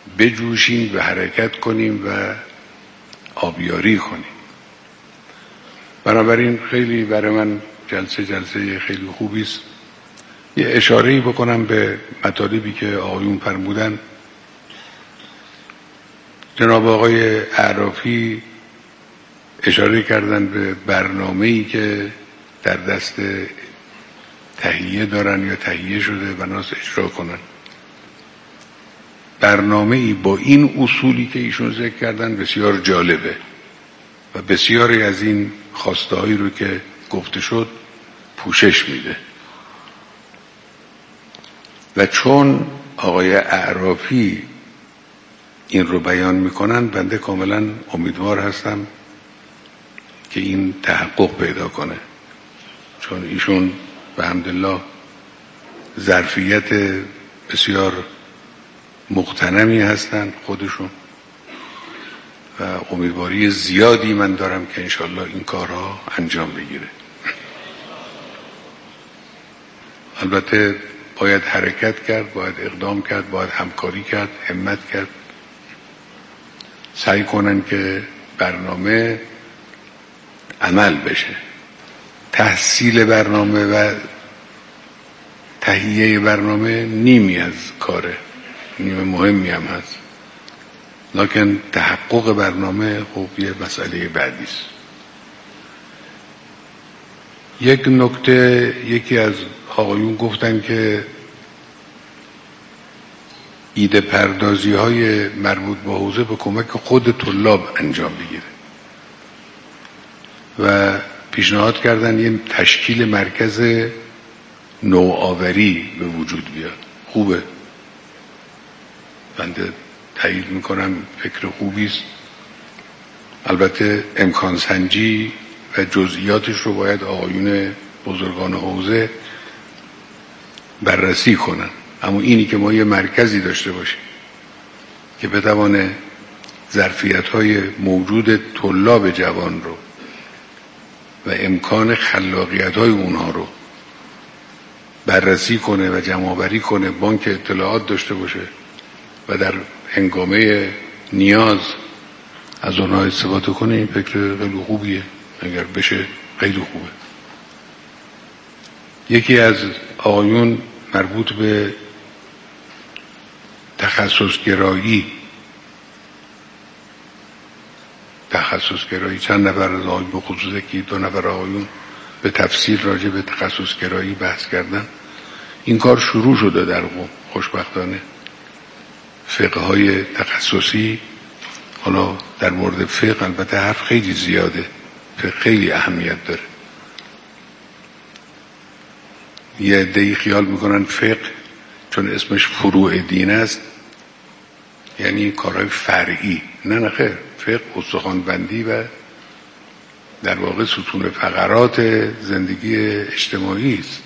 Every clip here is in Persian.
بجوشیم و حرکت کنیم و آبیاری کنیم. بنابراین خیلی برای من جلسه خیلی خوبی است. یه اشاره‌ای بکنم به مطالبی که آقایون فرمودن. جناب آقای اعرافی اشاره کردن به برنامه‌ای که در دست تهیه دارن یا تهیه شده و ناس اجرا کنن. برنامه‌ای با این اصولی که ایشون ذکر کردن بسیار جالبه و بسیاری از این خواسته‌هایی رو که گفته شد پوشش میده. و چون آقای اعرافی این رو بیان میکنن، بنده کاملا امیدوار هستم که این تحقق پیدا کنه، چون ایشون به حمدالله ظرفیت بسیار مغتنمی هستن خودشون و امیدواری زیادی من دارم که انشالله این کارها انجام بگیره. البته باید حرکت کرد، باید اقدام کرد، باید همکاری کرد، همت کرد، سعی کنن که برنامه عمل بشه. تحصیل برنامه و تهیه برنامه نیمی از کاره، نیم مهمی هم هست، لکن تحقق برنامه خب یه مسئله بعدی است. یک نکته یکی از آقایون گفتن که ایده پردازی های مربوط به حوزه به کمک خود طلاب انجام بگیره و پیشنهاد کردن یه تشکیل مرکز نوآوری به وجود بیاد. خوبه، بنده تایید میکنم، فکر خوبی است. البته امکان سنجی و جزئیاتش رو باید آقایون بزرگان حوزه بررسی کنن، اما اینی که ما یه مرکزی داشته باشیم که بتوانه ظرفیت‌های موجود طلاب جوان رو و امکان خلاقیت‌های اونها رو بررسی کنه و جمع‌آوری کنه، بانک اطلاعات داشته باشه و در هنگامه نیاز از اونها استفاده کنه، این فکر خیلی خوبیه. اگر بشه خیلی خوبه. یکی از آقایون مربوط به تخصصگرایی چند نفر از آقایون، به خصوص که 2 نفر آقایون به تفصیل راجع به تخصصگرایی بحث کردن. این کار شروع شده در قم خوشبختانه. فقه های تخصصی، حالا در مورد فقه البته حرف خیلی زیاده، فقه خیلی اهمیت داره. یه عده‌ای خیال میکنن فقه چون اسمش فروع دین است یعنی کارهای فرعی. نه خیر، فقه استخوان‌بندی و در واقع ستون فقرات زندگی اجتماعی است.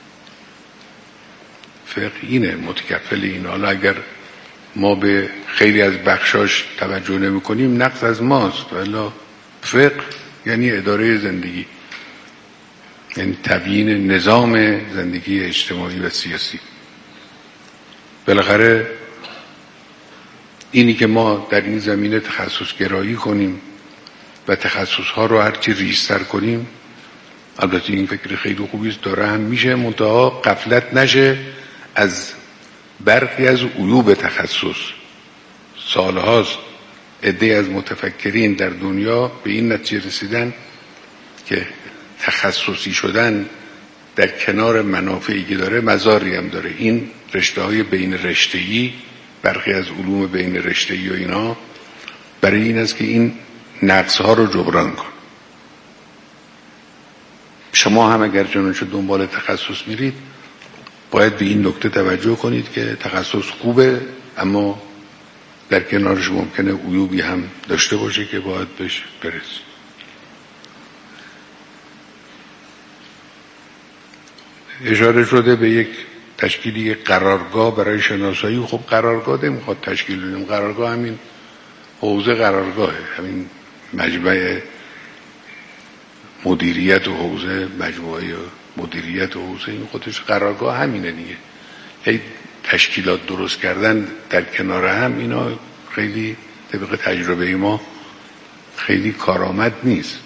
فقه اینه، متکفل این. حالا اگر ما به خیلی از بخشاش توجه نمی کنیم نقص از ماست، ولی فقه یعنی اداره زندگی، یعنی تبیین نظام زندگی اجتماعی و سیاسی. بالاخره اینی که ما در این زمینه تخصص گرایی کنیم و تخصصها رو هرچی ریزتر کنیم، البته این فکر خیلی خوبی است، داره هم میشه، منتها غفلت نشه از برخی از عیوب تخصص. سالهاست عده از متفکرین در دنیا به این نتیجه رسیدن که تخصصی شدن در کنار منافعی که داره مضاری هم داره. این رشته‌های بین رشته‌ای، برخی از علوم بین رشته‌ای و اینا، برای این است که این نقص‌ها رو جبران کن. شما هم اگر چنانچه دنبال تخصص میرید باید به این نکته توجه کنید که تخصص خوبه، اما در کنارش ممکنه عیوبی هم داشته باشه که باید بهش برسید. اشاره شده به یک تشکیلی قرارگاه برای شناسایی. خب قرارگاه نمیخواد تشکیل بدیم، قرارگاه همین حوزه قرارگاهه، همین مجمع مدیریت و حوزه، مجموعه مدیریت و حوزه، این خودش قرارگاه همینه دیگه. هی تشکیلات درست کردن در کنار هم، اینا خیلی طبق تجربه ما خیلی کارآمد نیست.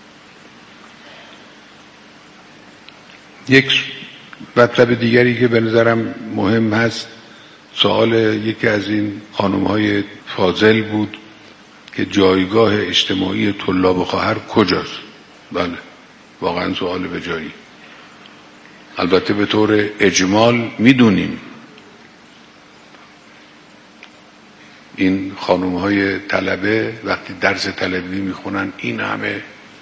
یک مطلب دیگری که به نظرم مهم هست، سوال یکی از این خانم‌های فاضل بود که جایگاه اجتماعی طلاب و خواهر کجاست. بله، واقعا سوال به جایی. البته به طور اجمال میدونیم این خانم‌های طلبه وقتی درس طلبی میخونن این همه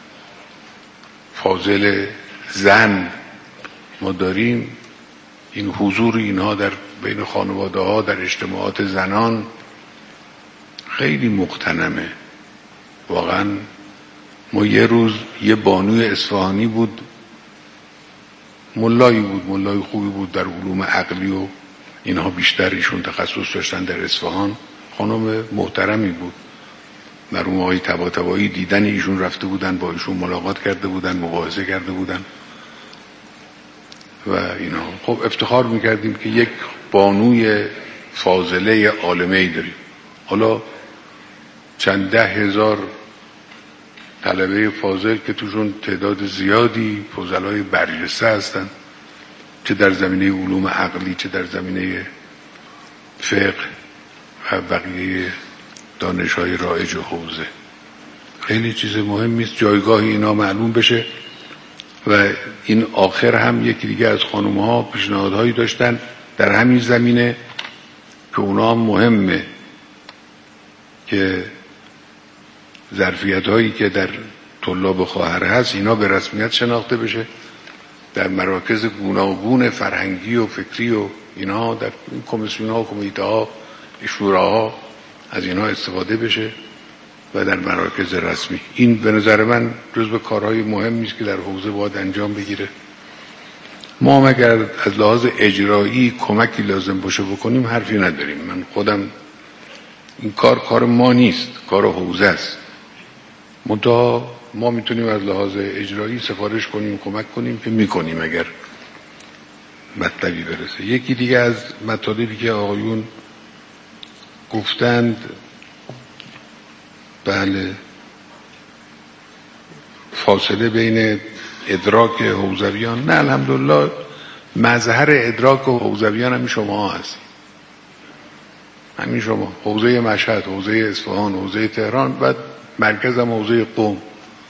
فاضل زن ما داریم، این حضور اینها در بین خانواده ها در اجتماعات زنان خیلی مغتنمه. واقعا ما یه روز یه بانوی اصفهانی بود، ملایی بود، ملای خوبی بود در علوم عقلی و اینها، بیشتر ایشون تخصص داشتن در اصفهان، خانم محترمی بود. مرحوم آقای طباطبایی دیدن ایشون رفته بودن، با ایشون ملاقات کرده بودن، مباحثه کرده بودن و اینا. خب افتخار میکردیم که یک بانوی فاضله عالمه‌ای داریم. حالا چند ده هزار طلبه فاضل که توشون تعداد زیادی فضلای برجسته هستن، چه در زمینه علوم عقلی چه در زمینه فقه و بقیه دانش‌های رایج حوزه. خیلی چیز مهمی است جایگاه اینا معلوم بشه. و این آخر هم یکی دیگه از خانم‌ها پیشنهادهایی داشتن در همین زمینه که اونا هم مهمه که ظرفیت‌هایی که در طلاب و خواهر هست اینا به رسمیت شناخته بشه، در مراکز گوناگون فرهنگی و فکری و اینا، در کمیسیون‌ها و کمیته‌ها شوراها از اینها استفاده بشه و در مراکز رسمی. این به نظر من جزو کارهای مهمی است که در حوزه باید انجام بگیره. ما هم اگر از لحاظ اجرایی کمکی لازم باشه بکنیم حرفی نداریم. من خودم این کار ما نیست، کار حوزه است. منتها ما میتونیم از لحاظ اجرایی سفارش کنیم، کمک کنیم که میکنیم اگر مطلبی برسه. یکی دیگه از مطالبی که آقایون گفتند، بله، فاصله بین ادراک حوزویان. نه، الحمدلله مظهر ادراک حوزویان همین شما هست، همین شما. حوزه مشهد، حوزه اصفهان، حوزه تهران و مرکز هم حوزه قم.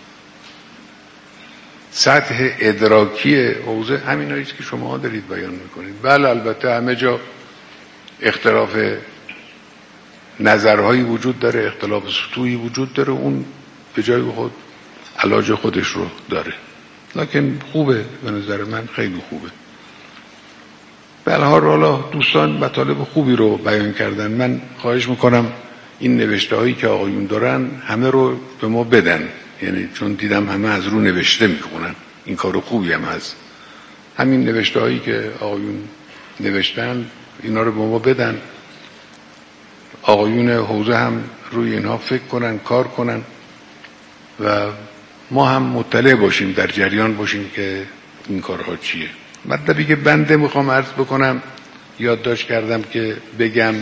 سطح ادراکی حوزه همین هاییست که شما دارید بیان میکنید. بله، البته همه جا اختلاف نظرهایی وجود داره، اختلاف سطوحی وجود داره، اون به جای خود علاج خودش رو داره، لکن خوبه، به نظر من خیلی خوبه. به هر حال حالا دوستان مطالب خوبی رو بیان کردن. من خواهش میکنم این نوشته هایی که آقایون دارن همه رو به ما بدن، یعنی چون دیدم همه از رو نوشته میخونن، این کار خوبی هم هست. همین نوشته هایی که آقایون نوشتن اینا رو به ما بدن، آقایون حوزه هم روی اینها فکر کنن، کار کنن و ما هم مطلع باشیم، در جریان باشیم که این کارها چیه. مطلبی که بنده میخوام عرض بکنم، یادداشت کردم که بگم،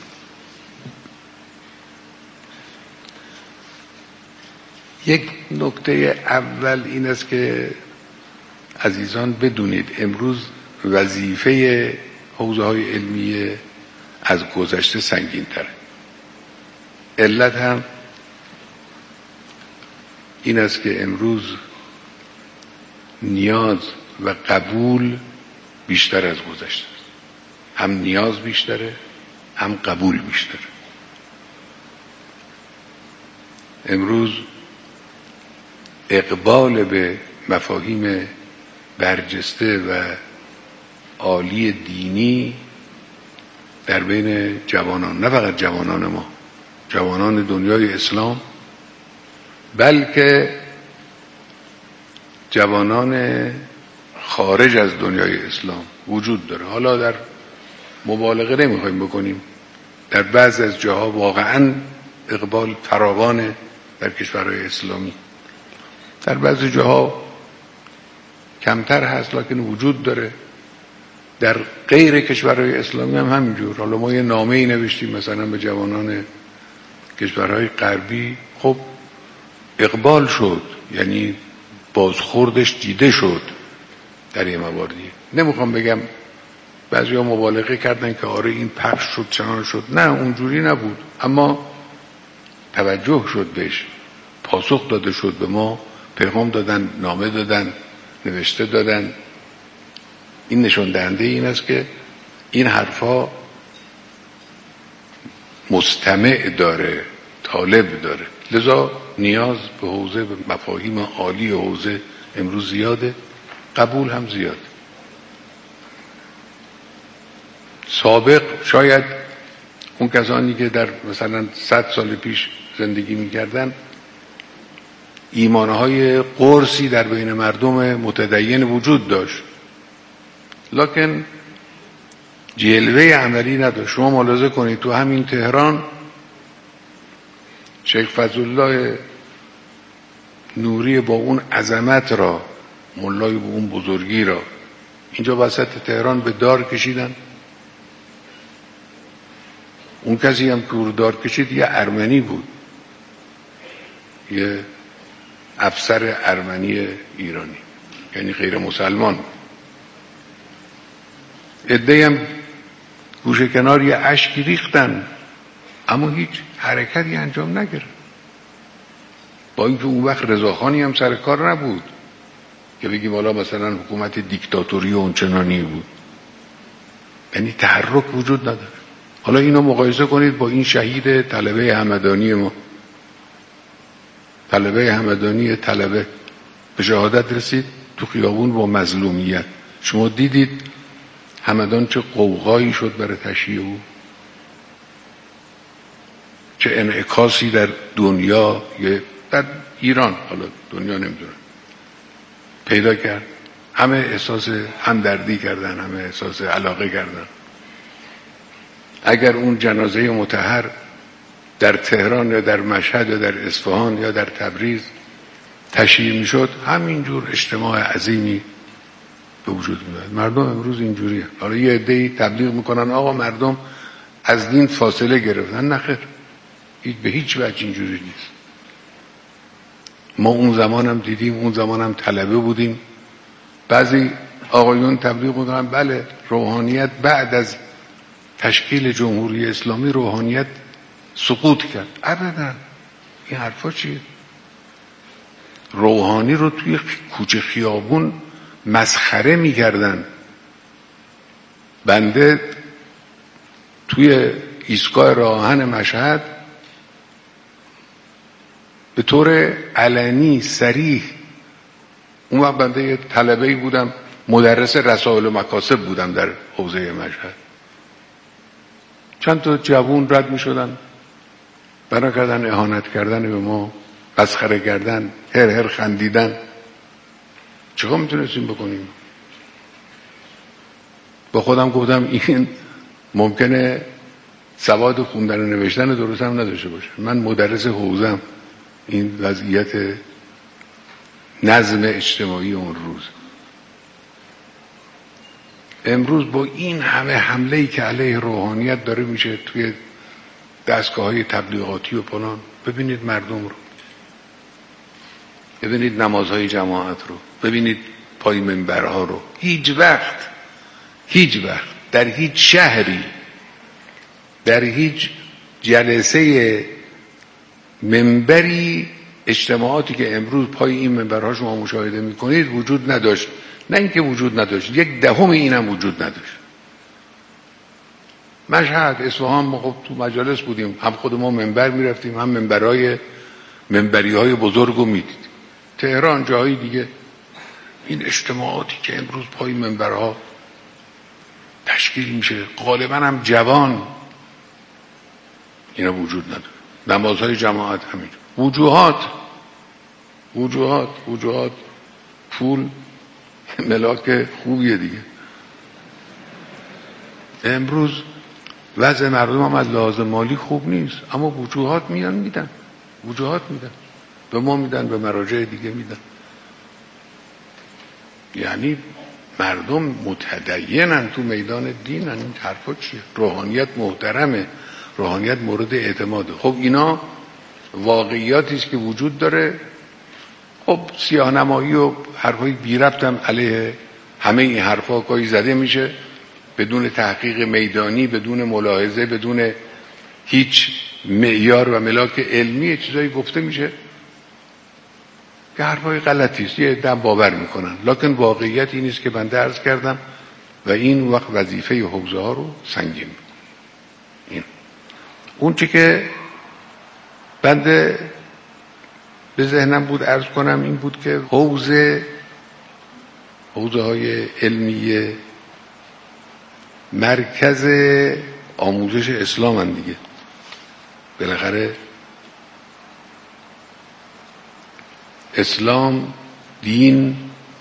یک نکته اول این است که عزیزان بدونید امروز وظیفه حوزه های علمیه از گذشته سنگین تره. علت هم این است که امروز نیاز و قبول بیشتر از گذشته است. هم نیاز بیشتره، هم قبول بیشتره. امروز اقبال به مفاهیم برجسته و عالی دینی در بین جوانان، نه فقط جوانان ما، جوانان دنیای اسلام، بلکه جوانان خارج از دنیای اسلام وجود داره. حالا در مبالغه نمیخوایم بکنیم، در بعض از جاها واقعا اقبال فراوانه در کشورهای اسلامی، در بعضی جاها کمتر هست لکن وجود داره در غیر کشورهای اسلامی هم همینجور. حالا ما یه نامه‌ای نوشتیم مثلا به جوانان کشورهای غربی، خب اقبال شد، یعنی بازخوردش دیده شد در یه مواردی. نمیخوام بگم بعضیا مبالغه کردن که آره این پخش شد چنان شد، نه اونجوری نبود، اما توجه شد بهش، پاسخ داده شد به ما، پیغام دادن، نامه دادن، نوشته دادن. این نشون دهنده این است که این حرفا مستمع داره، طالب داره. لذا نیاز به حوزه، به مفاهیم عالی حوزه امروز زیاده، قبول هم زیاد. سابق شاید اون کسانی که در مثلا 100 سال پیش زندگی میکردن ایمانهای قرصی در بین مردم متدین وجود داشت، لکن جلوه عملی نداشت. شما ملاحظه کنید تو همین تهران شیخ فضلالله نوری با اون عظمت را، ملای با اون بزرگی را اینجا وسط تهران به دار کشیدن. اون کسی هم که او دار کشید یه ارمنی بود، یه افسر ارمنی ایرانی، یعنی غیر مسلمان. عده‌ای هم گوشه کنار یه اشکی ریختن، اما هیچ حرکتی انجام نگرفت. با اینکه اون وقت رضاخانی هم سر کار نبود که بگیم حالا مثلا حکومت دیکتاتوری و اونچنانی بود، یعنی تحرک وجود نداره. حالا اینو مقایسه کنید با این شهید طلبه همدانی ما. طلبه همدانی طلبه به شهادت رسید تو خیابون با مظلومیت. شما دیدید همدان چه قوقایی شد برای تشییع او، چه انعکاسی در دنیا، در ایران، حالا دنیا نمیدونم، پیدا کرد. همه احساس همدردی کردن، همه احساس علاقه کردن. اگر اون جنازه مطهر در تهران یا در مشهد یا در اصفهان یا در تبریز تشییع میشد، همینجور اجتماع عظیمی به وجود میاد. مردم امروز اینجوریه. حالا یه عده‌ای تبلیغ میکنن آقا مردم از دین فاصله گرفتن. نه خیر، به هیچ وجه اینجوری نیست. ما اون زمان هم دیدیم، اون زمان هم طلبه بودیم. بعضی آقایون تبلیغ میکنن بله روحانیت بعد از تشکیل جمهوری اسلامی روحانیت سقوط کرد. ابدا، این حرفا چیه؟ روحانی رو توی کوچه خیابون مسخره میکردن. بنده توی ایستگاه راه آهن مشهد به طور علنی صریح، اون وقت بنده یه طلبه‌ای بودم، مدرس رسائل و مکاسب بودم در حوزه مشهد، چند تا جوون رد می شدن، بنا کردن اهانت کردن به ما، مسخره کردن، هر خندیدن. چیکار میتونستیم بکنیم؟ با خودم گفتم این ممکنه سواد خوندن و نوشتن درست هم نداشته باشه. من مدرس حوزه‌ام، این وضعیت نظم اجتماعی اون روز. امروز با این همه حمله‌ای که علیه روحانیت داره میشه توی دستگاه‌های تبلیغاتی و فلان، ببینید مردم رو، ببینید نمازهای جماعت رو، ببینید پای منبرها رو. هیچ وقت در هیچ شهری، در هیچ جلسه منبری، اجتماعاتی که امروز پای این منبرها شما مشاهده میکنید وجود نداشت. نه اینکه وجود نداشت، 1/10 اینم وجود نداشت. مشهد، اصفهان، ما خب تو مجالس بودیم، هم خود ما منبر میرفتیم، هم منبری‌های بزرگ رو میدیدیم. تهران، جاهای دیگه، این اجتماعاتی که امروز پای منبرها تشکیل میشه، غالبا هم جوان، اینا وجود نداره. نمازهای جماعت همین. وجوهات پول ملاک خوبیه دیگه. امروز وضع مردم هم از لحاظ مالی خوب نیست، اما وجوهات میدن به ما میدن، به مراجع دیگه میدن. یعنی مردم متدینن تو میدان دینن، این حرفا چیه؟ روحانیت محترمه، روحانیت مورد اعتماده. خب اینا واقعیاتی است که وجود داره. خب سیاه‌نمایی و حرفای بی ربط هم علیه همه این حرفا گاهی زده میشه بدون تحقیق میدانی، بدون ملاحظه، بدون هیچ معیار و ملاک علمی چیزایی گفته میشه که حرفای غلطی است، یه عده باور میکنن. لکن واقعیت این است که بنده عرض کردم و این وقت وظیفه حوزه ها رو سنگین. این اون چی که بنده به ذهنم بود عرض کنم این بود که حوزه های علمیه مرکز آموزش اسلام هم دیگه. بالاخره اسلام دین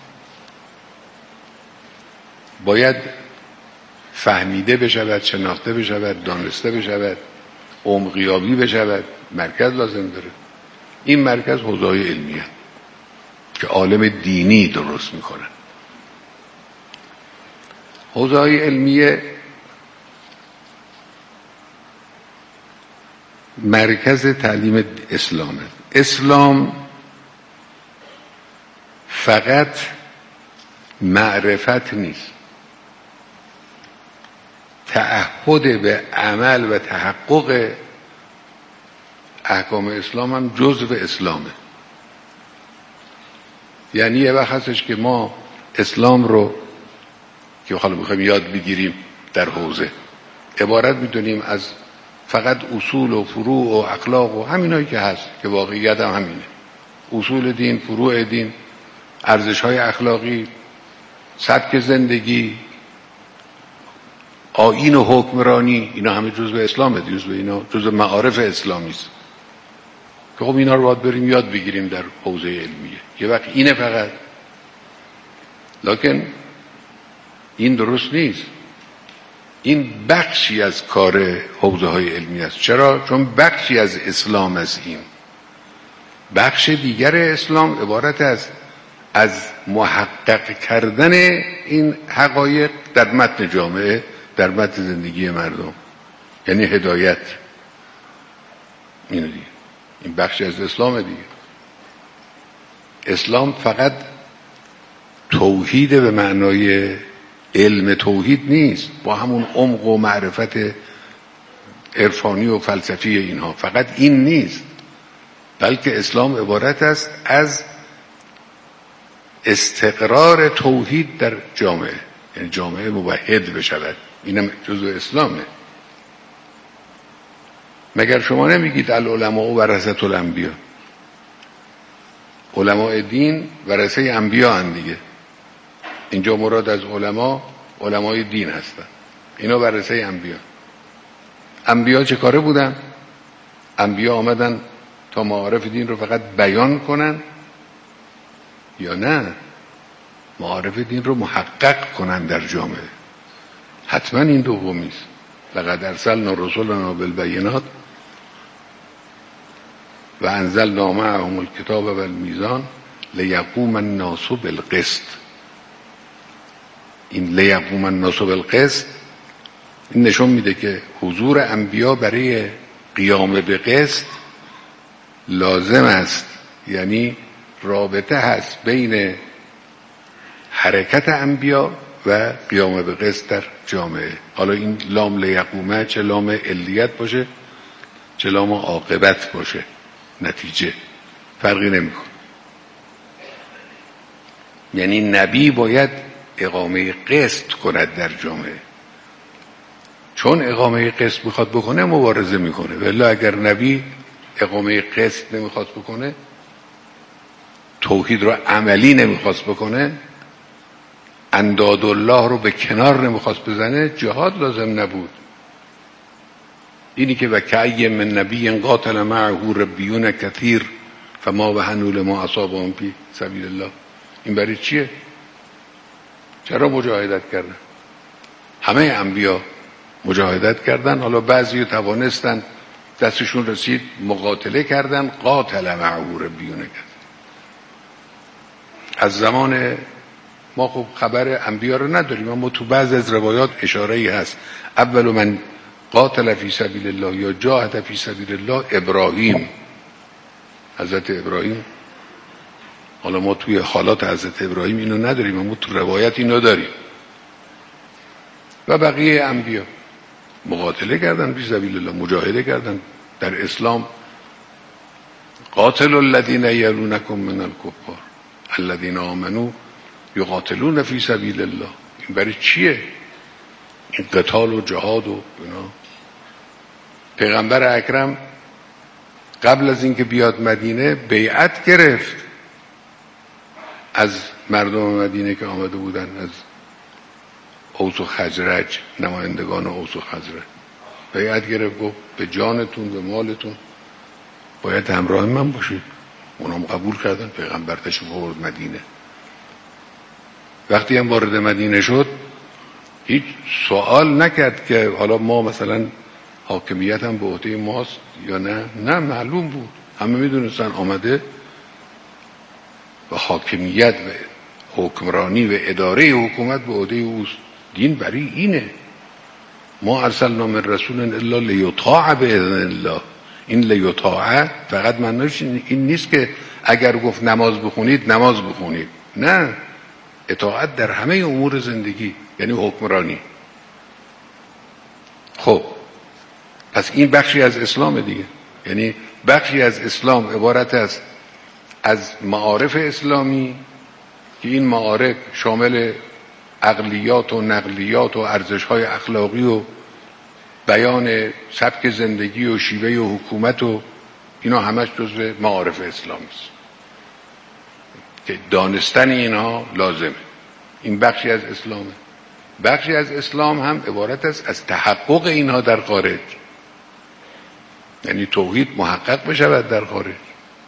باید فهمیده بشود، شناخته بشود، دانسته بشود، عمقیابی بشود، مرکز لازم داره. این مرکز حوزه های علمیه که عالم دینی درست میکنن. حوزه های علمیه مرکز تعلیم اسلامه. اسلام فقط معرفت نیست، تعهد به عمل و تحقق احکام اسلام هم جزء اسلامه. یعنی یه وقت هستش که ما اسلام رو که حالا میخوایم یاد بگیریم در حوزه عبارت میدونیم از فقط اصول و فروع و اخلاق و همینایی که هست که واقعیت هم همینه. اصول دین، فروع دین، ارزش‌های اخلاقی، سبک زندگی، آیین و حکمرانی، اینا همه جزء اسلامه، اینا جزء معارف اسلامی است که خب اینا رو باید بریم یاد بگیریم در حوزه علمیه. یه وقت اینه فقط، لکن این درست نیست. این بخشی از کار حوزه های علمی است. چرا؟ چون بخشی از اسلام است. این بخش دیگر اسلام عبارت است از محقق کردن این حقایق در متن جامعه، در متن زندگی مردم، یعنی هدایت. اینو دیگه، این بخشی از اسلام دیگه. اسلام فقط توحید به معنای علم توحید نیست، با همون عمق و معرفت عرفانی و فلسفی اینها، فقط این نیست، بلکه اسلام عبارت است از استقرار توحید در جامعه، یعنی جامعه موحد بشود. اینم جزء اسلامه. مگر شما نمیگید العلماء ورثة الانبیاء؟ علماء دین ورثه انبیا هستند دیگه. اینجا مراد از علمای دین هستن. اینا ورثه انبیا. انبیا چه کاره بودن؟ انبیا آمدن تا معارف دین رو فقط بیان کنن یا نه معارف دین رو محقق کنن در جامعه؟ حتما این دومی است. لقد ارسلنا رسلنا بالبینات و انزلنا معهم الکتاب والمیزان لیقوم الناس بالقسط. این لیقوم الناس بالقسط این نشون میده که حضور انبیا برای قیام به قسط لازم است، یعنی رابطه هست بین حرکت انبیا و قیام به قسط در جامعه. حالا این لام لیقومه چه لام علیت باشه چه لام عاقبت باشه، نتیجه فرقی نمیکنه. یعنی نبی باید اقامه قسط کند در جامعه، چون اقامه قسط میخواد بکنه مبارزه میکنه. ولی اگر نبی اقامه قسط نمیخواد بکنه، توحید رو عملی نمیخواد بکنه، انداد الله رو به کنار نمیخواد بزنه، جهاد لازم نبود. اینی که وکأی من نبی قاتل معه ربیون کثیر فما وهنوا لما اصابهم فی سبیل الله، این برای چیه؟ چرا مجاهدت کردن؟ همه انبیا مجاهدت کردن. حالا بعضی توانستن، دستشون رسید، مقاتله کردن. قاتل معه ربیون کثیر. از زمان ما خب خبر انبیا رو نداریم، اما تو بعض از روایات اشاره‌ای هست اول من قاتل فی سبیل الله یا جاهد فی سبیل الله ابراهیم، حضرت ابراهیم. حالا ما توی حالات حضرت ابراهیم اینو نداریم، اما تو روایت اینو داریم. و بقیه انبیا مقاتله کردن فی سبیل الله، مجاهده کردن در اسلام. قاتل الذین یلونکم من الکفار الذین آمنوا یقاتلون فی سبیل الله. این برای چیه؟ این قتال و جهاد و اینا. پیغمبر اکرم قبل از اینکه بیاد مدینه بیعت گرفت از مردم مدینه که آمده بودن، از اوس و خزرج، نمایندگان اوس و خزرج بیعت گرفت، گفت به جانتون به مالتون باید همراه من باشید. اونام قبول کردن. پیغمبر تشریف آورد مدینه. وقتی هم وارد مدینه شد هیچ سوال نکرد که حالا ما مثلا حاکمیت هم به عهده ماست یا نه معلوم بود، همه میدونستن آمده و حاکمیت و حکمرانی و اداره حکومت به عهده اوست. دین برای اینه. ما ارسلنا من رسول الا لیطاع باذن الله. این لیطاع فقط معنیش این نیست که اگر گفت نماز بخونید نماز بخونید، نه، اطاعت در همه امور زندگی یعنی حکمرانی. خب پس این بخشی از اسلام دیگه، یعنی بخشی از اسلام عبارت است از معارف اسلامی که این معارف شامل عقلیات و نقلیات و ارزش‌های اخلاقی و بیان سبک زندگی و شیوه و حکومت و اینا همش جزء معارف اسلامی است که دانستن اینها لازمه. این بخشی از اسلامه. بخشی از اسلام هم عبارت است از تحقق اینها در خارج، یعنی توحید محقق بشود در خارج.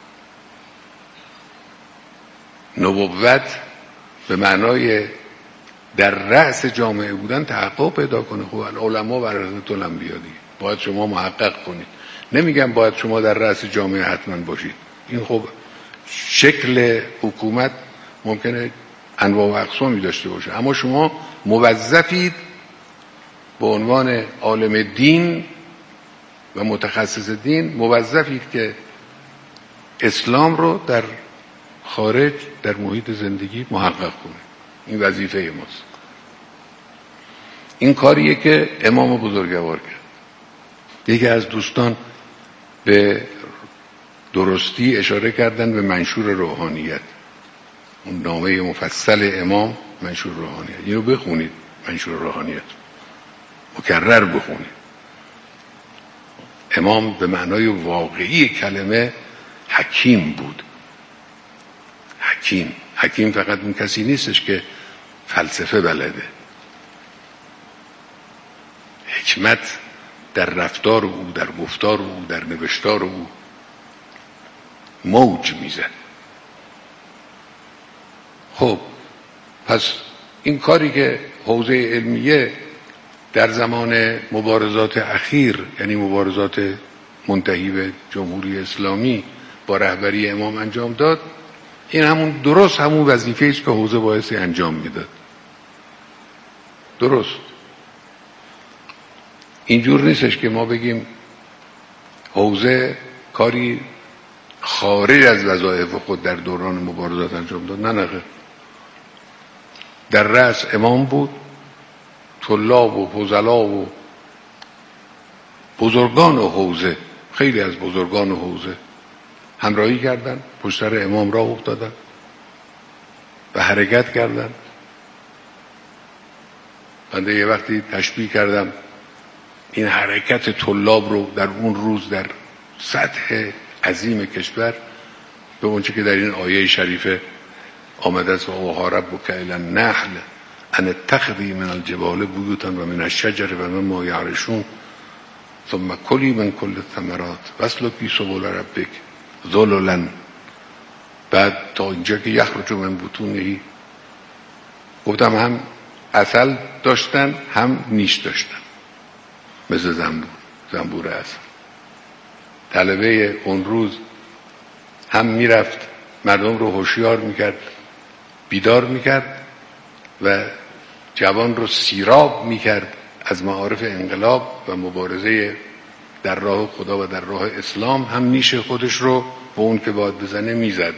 نبوت به معنای در رأس جامعه بودن تحقق پیدا کنه. خب علما ورثه الانبیا دیگه، باید شما محقق کنید. نمیگم باید شما در رأس جامعه حتما باشید، این خب شکل حکومت ممکنه انواع و اقسامی داشته باشه، اما شما موظفید به عنوان عالم دین و متخصص دین موظفید که اسلام رو در خارج در محیط زندگی محقق کنید. این وظیفه ماست. این کاریه که امام بزرگوار کرد. یکی از دوستان به درستی اشاره کردن به منشور روحانیت، اون نامه مفصل امام منشور روحانیت. اینو بخونید، منشور روحانیت مکرر بخونید. امام به معنای واقعی کلمه حکیم بود. حکیم فقط اون کسی نیستش که فلسفه بلده. حکمت در رفتار او، در گفتار او، در نوشتار او موج میزد. خب پس این کاری که حوزه علمیه در زمان مبارزات اخیر، یعنی مبارزات منتهی به جمهوری اسلامی با رهبری امام انجام داد، این همون وظیفه است که حوزه بایستی انجام میداد. درست. اینجور نیستش که ما بگیم حوزه کاری خارج از وظایف خود در دوران مبارزات انجام داد. نه در رأس امام بود، طلاب و فضلا و بزرگان و حوزه، خیلی از بزرگان و حوزه همراهی کردن، پشت سر امام راه افتادن و حرکت کردن. بنده یه وقتی تشبیه کردم این حرکت طلاب رو در اون روز در سطح عظیم کشور به اونچه که در این آیه شریفه آمده است: و اوحی ربک الی النحل ان اتخذی من الجبال بیوتا و من الشجر و مما یعرشون ثم کلی من کل الثمرات واسلکی سبل ربک ذللا. بعد تا اینجا که یخرج من بطونهی، گفتم هم عسل داشتن هم نیش داشتن، مثل زنبور عسل. طلبه اون روز هم میرفت مردم رو هوشیار میکرد، بیدار میکرد، و جوان رو سیراب میکرد از معارف انقلاب و مبارزه در راه خدا و در راه اسلام، هم نیش خودش رو به اون که باید بزنه میزد.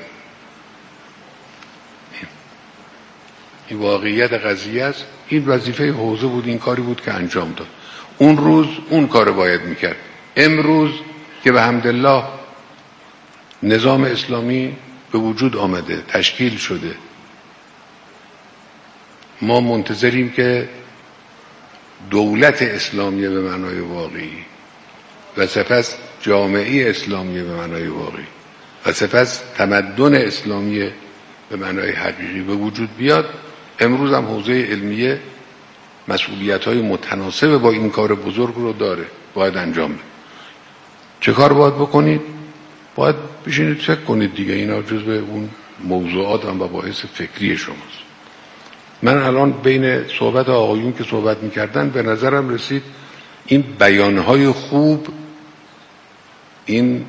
این واقعیت قضیه است. این وظیفه حوزه بود، این کاری بود که انجام داد. اون روز اون کار باید میکرد. امروز که به حمدالله نظام اسلامی به وجود آمده، تشکیل شده، ما منتظریم که دولت اسلامی به معنای واقعی و سپس جامعه اسلامی به معنای واقعی و سپس تمدن اسلامی به معنای حقیقی به وجود بیاد. امروز هم حوزه علمیه مسئولیت‌های متناسب با این کار بزرگ رو داره، باید انجام بده. چه کار باید بکنید؟ باید بشینید فکر کنید دیگه. اینا جزء اون موضوعات و مباحث فکری شماست. من الان بین صحبت آقایون که صحبت میکردن به نظرم رسید این بیانهای خوب، این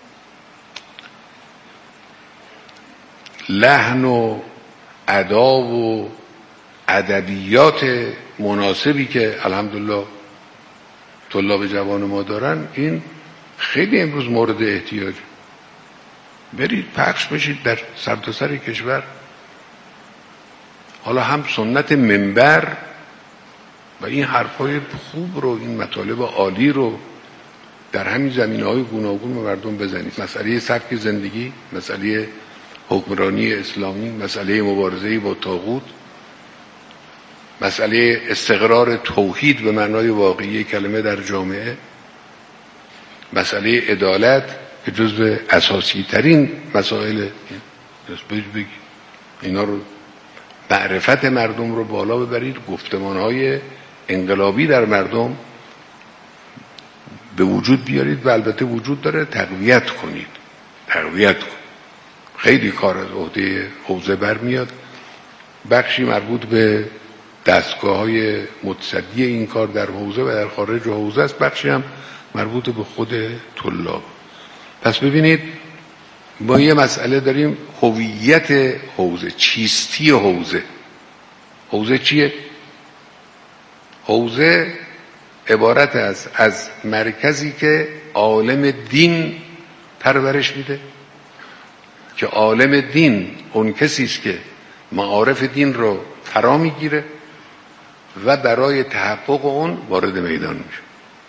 لحن و ادا و ادبیات مناسبی که الحمدلله طلاب جوان ما دارن، این خیلی امروز مورد احتیاج. برید پخش بشید در سرتاسر کشور. حالا هم سنت منبر و این حرفای خوب رو، این مطالب عالی رو در همین زمینه‌های گوناگون به مردم بزنید. مسئله سبک زندگی، مسئله حکمرانی اسلامی، مسئله مبارزه با طاغوت، مسئله استقرار توحید به معنای واقعی کلمه در جامعه، مسئله عدالت که جزو اساسی ترین مسائل اینا رو، معرفت مردم رو بالا ببرید، گفتمانهای انقلابی در مردم به وجود بیارید و البته وجود داره، تقویت کنید. خیلی کار از عهده حوزه برمیاد. بخشی مربوط به دستگاه‌های متصدی این کار در حوزه و در خارج حوزه است، بخشی هم مربوط به خود طلاب. پس ببینید ما یه مسئله داریم، هویت حوزه، چیستی حوزه. حوزه چیه؟ حوزه عبارت است از مرکزی که عالم دین پرورش میده، که عالم دین اون کسی است که معارف دین رو فرا میگیره و برای تحقق اون وارد میدان میشه.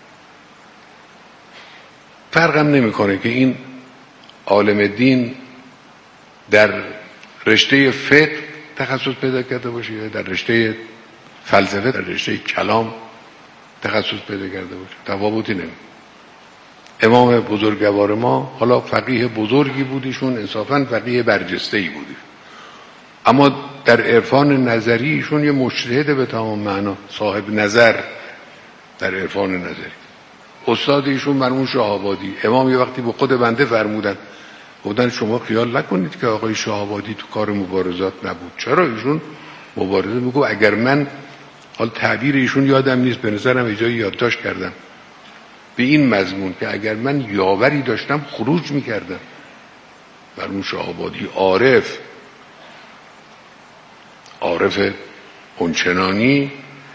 فرقم نمیکنه که این عالم دین در رشته فقه تخصص پیدا کرده باشه یا در رشته فلسفه، در رشته کلام تخصص پیدا کرده باشه، تفاوتی نمیکنه. امام بزرگوار ما حالا فقیه بزرگی بودیشون، انصافاً فقیه برجسته‌ای بودی، اما در عرفان نظری ایشون یه مجتهد به تمام معنا، صاحب نظر در عرفان نظری. استاد ایشون مرحوم شاه آبادی، امام یه وقتی به خود بنده فرمودن، گفتن شما خیال نکنید که آقای شاه آبادی تو کار مبارزات نبود. چرا؟ ایشون مبارزه میگو. اگر من، حال تعبیر ایشون یادم نیست، به نظرم اجایی یادداشت کردم به این مضمون که اگر من یاوری داشتم خروج میکردم. مرحوم شاه آبادی عارف اونچنانی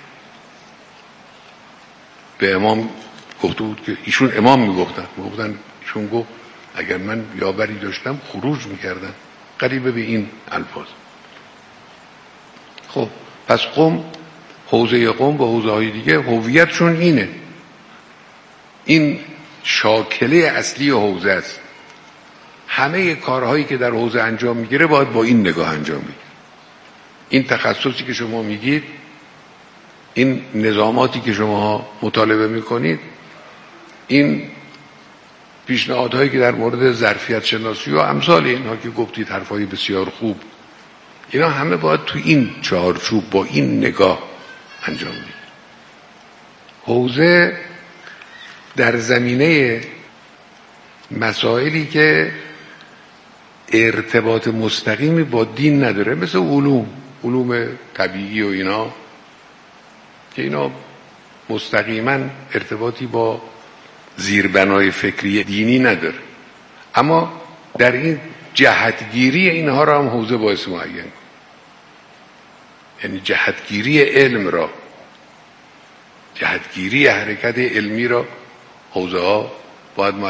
به امام گفته بود که ایشون امام میگفتن ایشون گفت اگر من یاوری داشتم خروج میکردم. قریبه به این الفاظ. خب پس حوزه قم و حوزه های دیگه هویتشون اینه، این شاکله اصلی حوزه است. همه کارهایی که در حوزه انجام میگیره باید با این نگاه انجام میگیره. این تخصصی که شما میگید، این نظاماتی که شما مطالبه میکنید، این پیشنهادهایی که در مورد ظرفیت شناسی و امثال اینها که گفتید، حرفای بسیار خوب، اینا همه باید تو این چارچوب با این نگاه انجام میگیره. حوزه در زمینه مسائلی که ارتباط مستقیمی با دین نداره، مثل علوم طبیعی و اینا، که اینا مستقیما ارتباطی با زیربنای فکری دینی نداره، اما در این جهتگیری اینها را هم حوزه باعث معین کنه. یعنی جهتگیری علم را، جهتگیری حرکت علمی را حوزه ها باید